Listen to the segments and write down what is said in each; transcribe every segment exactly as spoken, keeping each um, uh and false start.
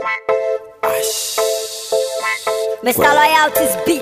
Mister Loyalty's beat.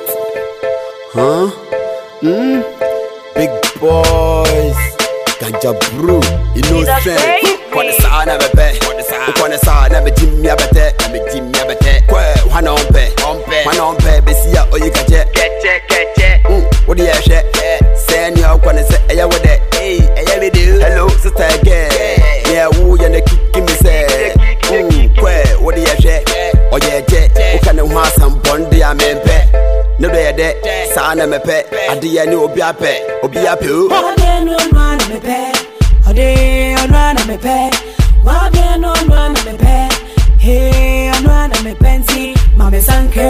Huh? Hmm? Big boys. Ganja brew. Innocent. Kwa nisa na bebe. Kwa nisa na me jimmy abete. Na me jimmy abete. Kwe wana ompe. Wana ompe. Besi ya oyi kache. Keche keche. What do you say? Senior kwa nisa eya wade. Hey, eya me do. Hello sister again. Yeah, woo ya ne kiki me say. Kwe what do you say? Oye je. Ukane huwa sambondi ya mempe. No de de. Sana me pe. Adi ya ni obi ape. Obi ape o. Ode no run me pe. Ode run me pe. Wage no run me pe. Hey, run me penti. Mame sanke.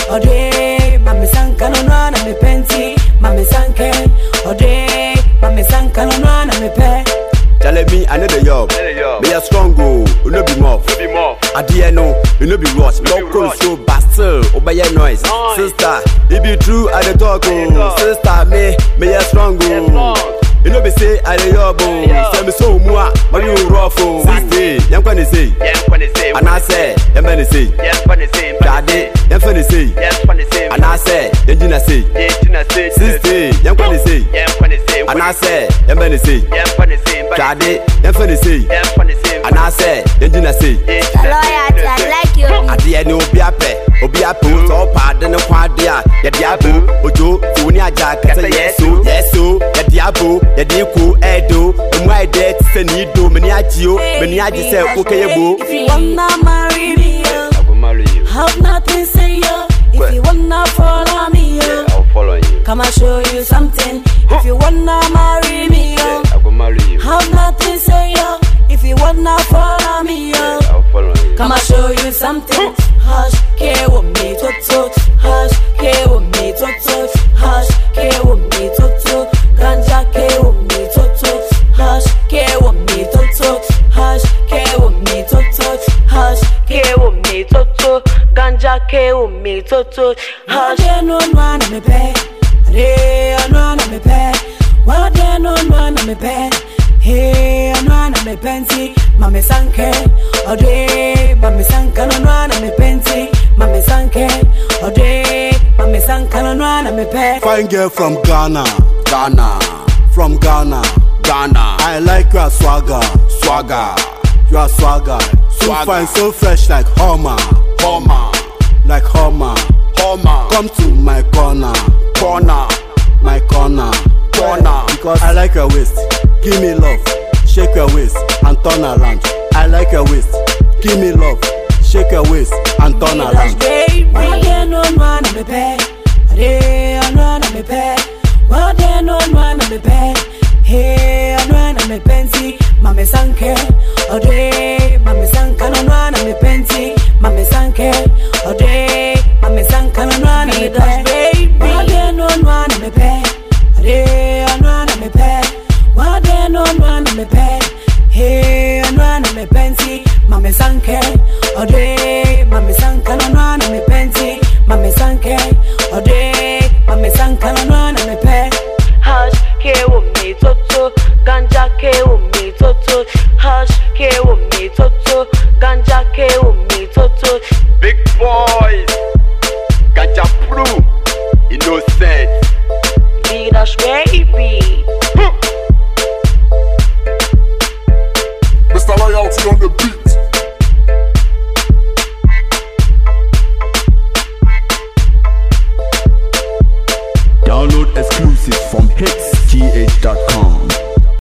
Ode mame sanka no run me penti. Mame sanke. Ode mame sanka no run me pe. Tell me I know the job. Me a strong go. You no be more. Adi no. You no be rush. Local so bastard. Obey your noise. Sister, it be true I the talk. Sister, me me a strong go. You know be say I the job. Say me so mua. But you rough. Sister, yam kwani say. And I say, yam kwani say. Daddy, yam kwani say. And I say, yam jina say. Sister, yam kwani say. And I say, yam kwani say. Daddy, yam kwani say. And I say, yam jina say. Loyalty, I like you. Adi ni obi ape, obi ape o so pardon kwa dia. Ya dia bo, ojo, funi aja kasa yeso, yeso. Ya dia bo, ya di ku edo. Emu ai de se ni do, meni agio, meni agi se okeye bo. If you wanna marry me, I will marry you. Have nothing say yo. If you wanna follow me, yo, I'll follow you. come and show you something. If you wanna marry me, yo, I will marry you. have nothing say yo. If you wanna follow me, yo, I'll follow you. come and show you something. Hush, care with me, to to. Hush, care with me, to to. Hush, care with me, to to. Ganja, care with me, to to. Hush, care with me, to to. Hush, care with me, to to. Hush, care with me, to to. Ganja, care with me, to to. Hush, no one me pay. Hey, no one me pay. What they no one me pay. Hey, no one me penti. Mame sanke. Ode, mame sanka no one me penti. Mame sanke. Ode, mame sanka no one me pay. Fine girl from Ghana, Ghana, from Ghana. Ghana, I like your swagger, swagger, your swagger. So Swagger. fine, so fresh like Homer, Homer, like Homer. Homer, Come to my corner, corner, my corner, corner. because I like your waist. Give me love, shake your waist and turn around. I like your waist. Give me love, shake your waist and turn around. What they no one me pay. Hey, no one me pay. What they no one me pay. Hey, no one me penti. Mame sanke. Ode, mame sanka no one me penti. Mame sanke. Ode, mame sanka no one me pay. What they no one me pay. Hey, no one me pay. What they no one me pay. Hey, no one me penti. Mame sanke. Ode, mame sanka no one me penti. Mame sanke. Ode, mame sanka no one me pay. Hush, care with me, toto. Ganja, care with me, toto. Hush, care with me, toto. Ganja, care with me, toto. Big boys, Ganja brew, innocent. Leaders, baby. Mister Loyalty on the beat. Download exclusive from hits g h dot com.